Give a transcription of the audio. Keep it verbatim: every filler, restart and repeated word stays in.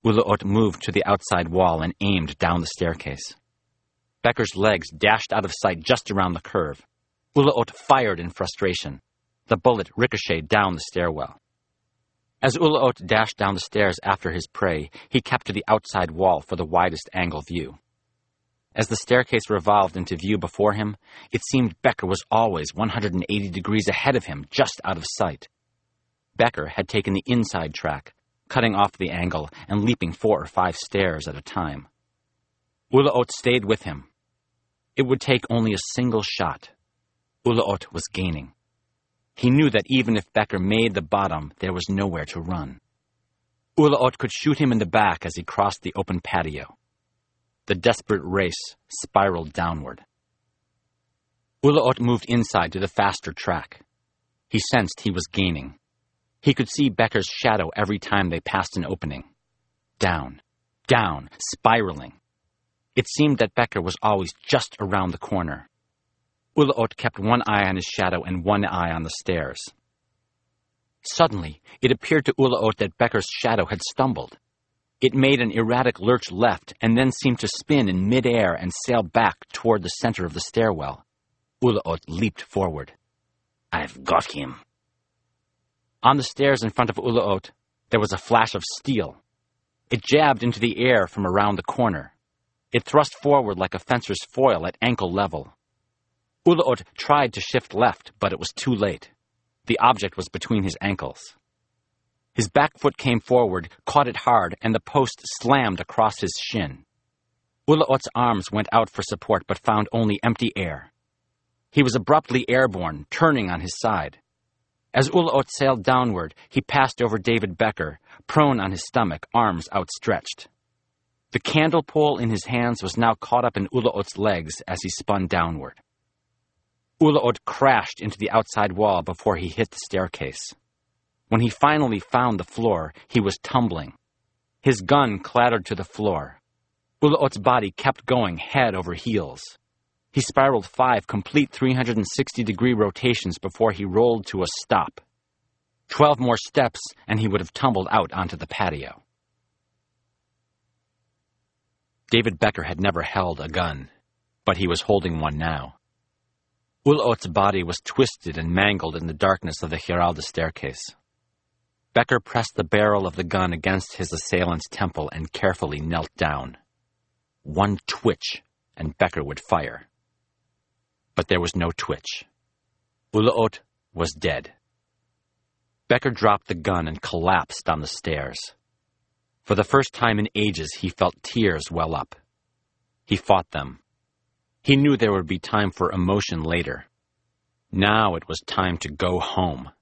Uluot moved to the outside wall and aimed down the staircase. Becker's legs dashed out of sight just around the curve. Uluot fired in frustration. The bullet ricocheted down the stairwell. As Uluot dashed down the stairs after his prey, he kept to the outside wall for the widest angle view. As the staircase revolved into view before him, it seemed Becker was always one hundred eighty degrees ahead of him, just out of sight. Becker had taken the inside track, cutting off the angle and leaping four or five stairs at a time. Uluot stayed with him. It would take only a single shot. Uluot was gaining. He knew that even if Becker made the bottom, there was nowhere to run. Uluot could shoot him in the back as he crossed the open patio. The desperate race spiraled downward. Uluot moved inside to the faster track. He sensed he was gaining. He could see Becker's shadow every time they passed an opening. Down, down, spiraling. It seemed that Becker was always just around the corner. Uluot kept one eye on his shadow and one eye on the stairs. Suddenly, it appeared to Uluot that Becker's shadow had stumbled. It made an erratic lurch left and then seemed to spin in midair and sail back toward the center of the stairwell. Uluot leaped forward. "I've got him." On the stairs in front of Uluot, there was a flash of steel. It jabbed into the air from around the corner. It thrust forward like a fencer's foil at ankle level. Uluot tried to shift left, but it was too late. The object was between his ankles. His back foot came forward, caught it hard, and the post slammed across his shin. Uluot's arms went out for support, but found only empty air. He was abruptly airborne, turning on his side. As Uluot sailed downward, he passed over David Becker, prone on his stomach, arms outstretched. The candle pole in his hands was now caught up in Uluot's legs as he spun downward. Uluot crashed into the outside wall before he hit the staircase. When he finally found the floor, he was tumbling. His gun clattered to the floor. Uluot's body kept going head over heels. He spiraled five complete three hundred sixty degree rotations before he rolled to a stop. Twelve more steps, and he would have tumbled out onto the patio. David Becker had never held a gun, but he was holding one now. Uluot's body was twisted and mangled in the darkness of the Giralda staircase. Becker pressed the barrel of the gun against his assailant's temple and carefully knelt down. One twitch, and Becker would fire. But there was no twitch. Uluot was dead. Becker dropped the gun and collapsed on the stairs. For the first time in ages, he felt tears well up. He fought them. He knew there would be time for emotion later. Now it was time to go home.